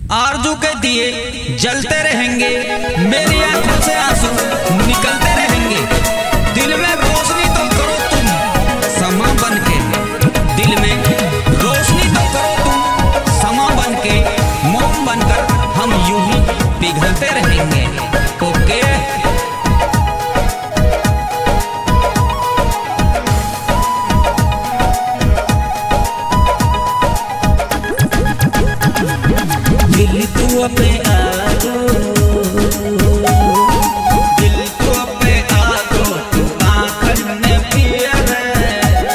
आरजू के दिए जलते रहेंगे, मेरी आंखों से आंसू निकलते रहेंगे। दिल में रोशनी तो करो तुम समा बन के, दिल में रोशनी तो करो तुम समा बन के, मोम बनकर हम यूं ही पिघलते रहेंगे। ओके दिल तू अपने आगो, दिल तू अपने आगो, तू आँखन ने पिया रे,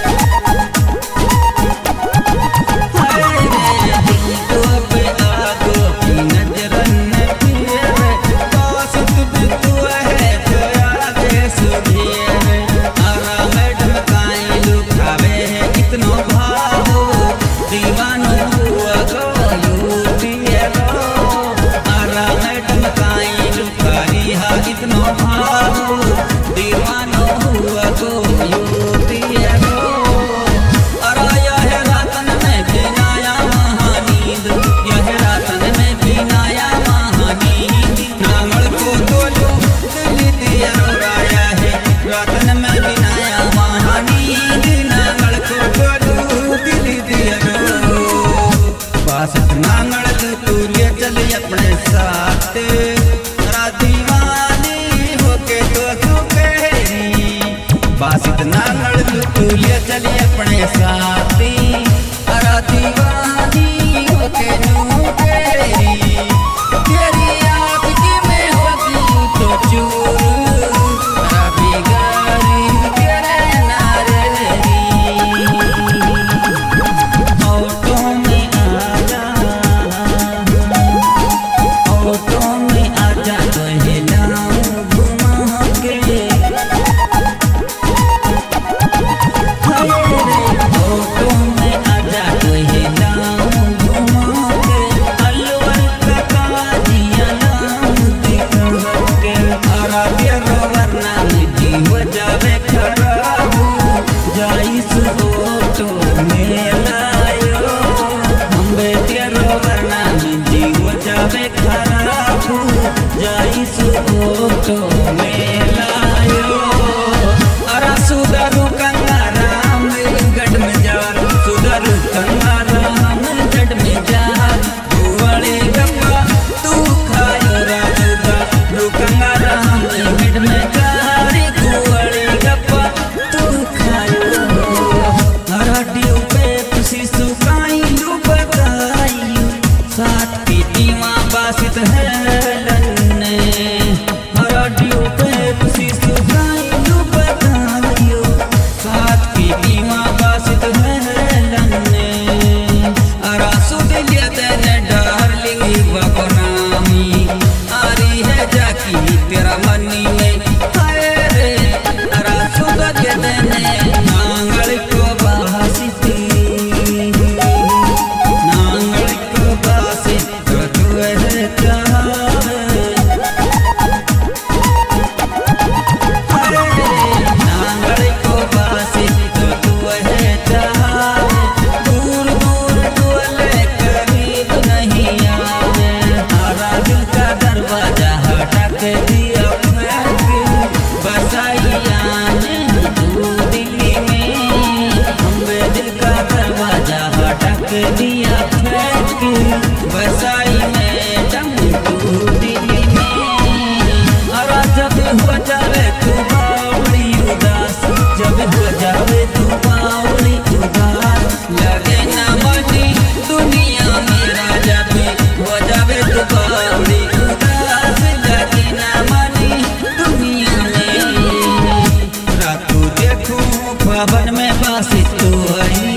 दिल तू अपने आगो की नजरन ने पिया रे, कासित भी तू है जो आगे सुधिए रे, आरा मैडम काई लुकावे है कितनो भावो, दीवानो हुआ गो कितनो भावो, दीवानो हुआ को यूपिया रो। अराया है रातन में बिनाया महानींद, यह रातन में बिनाया महानींद, नांगल को तोलो दिल दिया रो। राया है रातन में बिनाया महानींद, नांगल को तोलो दिल दिया रो। बास नांगल तू ले चल अपने साथ, बासित नांगल तू ले चली अपने साथी, अरा दीवानी होके नू तेरी, तेरी आँख की मैं होती तो चूर, अरा बिगाड़ी तेरे नारेरी। ऑटो में आजा, ऑटो में आजा तो हिलाऊं घुमा के, बासित है लन्ने, हरा ड्यू पे तुसी सुनाई लू बताइयो, साथ की दीवा बासित है लन्ने, अरा सुदिलिया तेने डार्लिंग बगनामी, आरी है जाकी तेरा मनी में, हाय रे अरा सुदिलिया तेने नांगल को बासिती, नांगल को बासित दिया फेंक के बसाई में दम तू दिल में, अरा जब हो जावे तू बावड़ी उदास, जब हो जावे तू बावड़ी उदास, लगे ना मनी दुनिया मेरा, जब हो जावे तू बावड़ी उदास, लगे ना मनी दुनिया में। रातू देखूं ख्वाबन में बासी तू आई,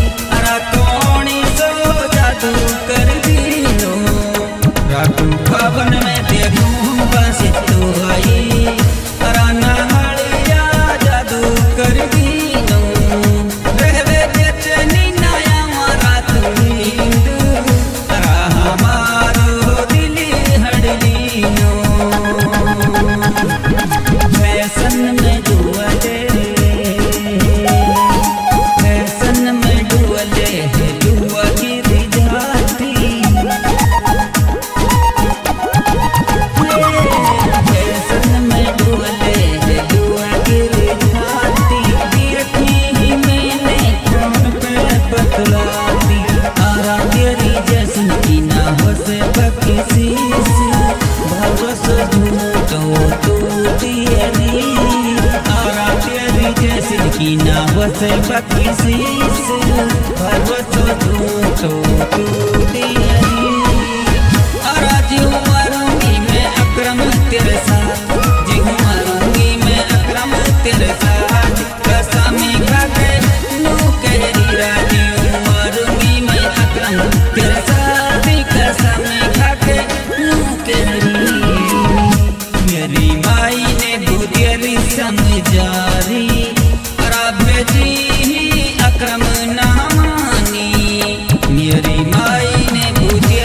कर दीनो रातू ख्वाबन में देखूं बस तू आई, अरा नालिया जादू कर दीनो, रहवे बेचैनी नया रात नींद, अरा हमारो दिली हड़लीनो, फैशन में डुअले, फैशन में डुअले, डुआ की ना हो से किसी से भरोसा झूठो तू दियरी आरा तेरी जैसे की ना हो से किसी से भरोसा झूठो तू दियरी आरा जीव मारूंगी मैं अक्रम तेरे साथ जीव मारूंगी मैं अक्रम तेरे साथ कसमी खा के नू कहरी राजी मारूंगी मैं अक्रम तेरे साथ कसमी खा के नू कहरी मेरी माई ने बुद्धि समझारी भेजी अक्रम ना मानी मेरी माई ने बुद्धि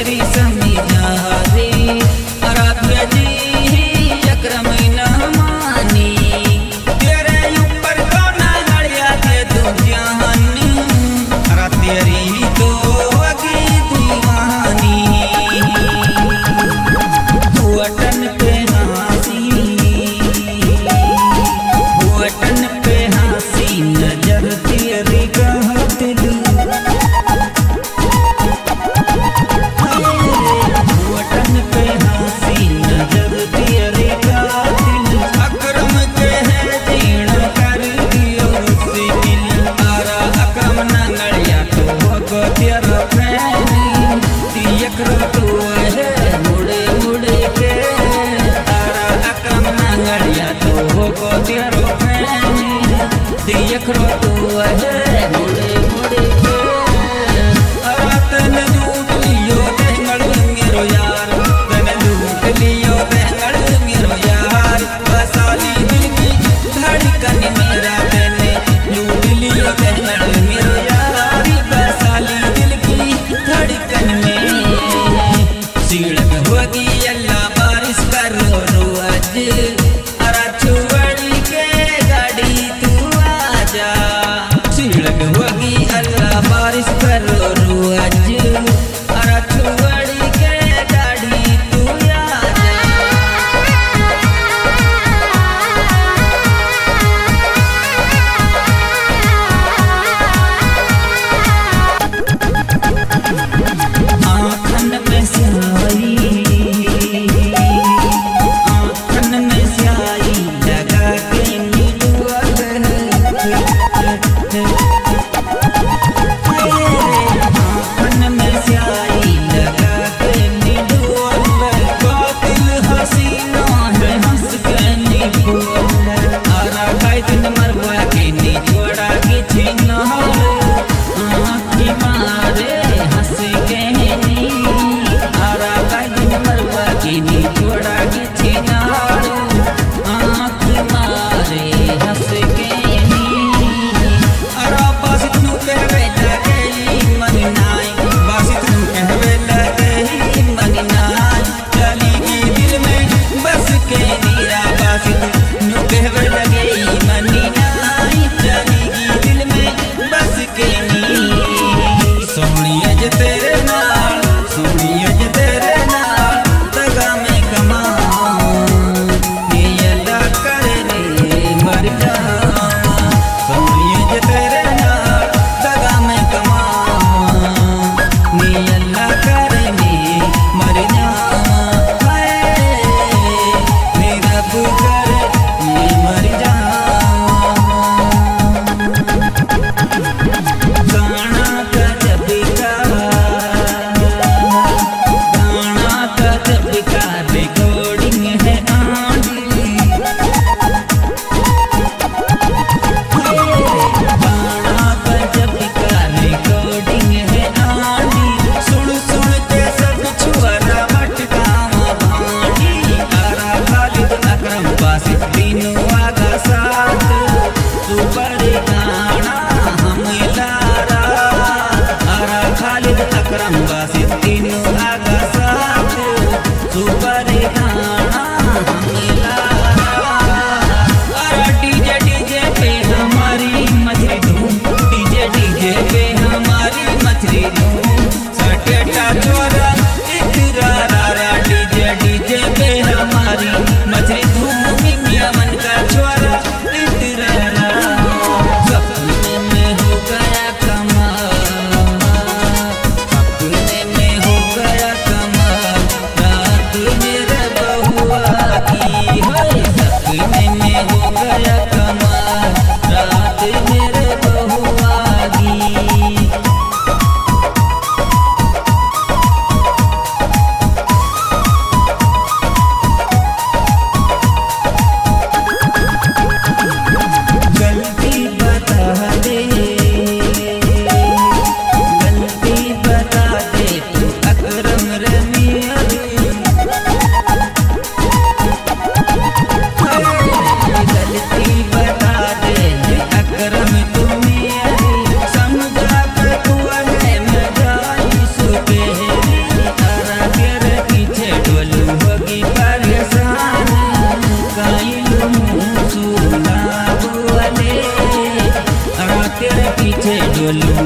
चलू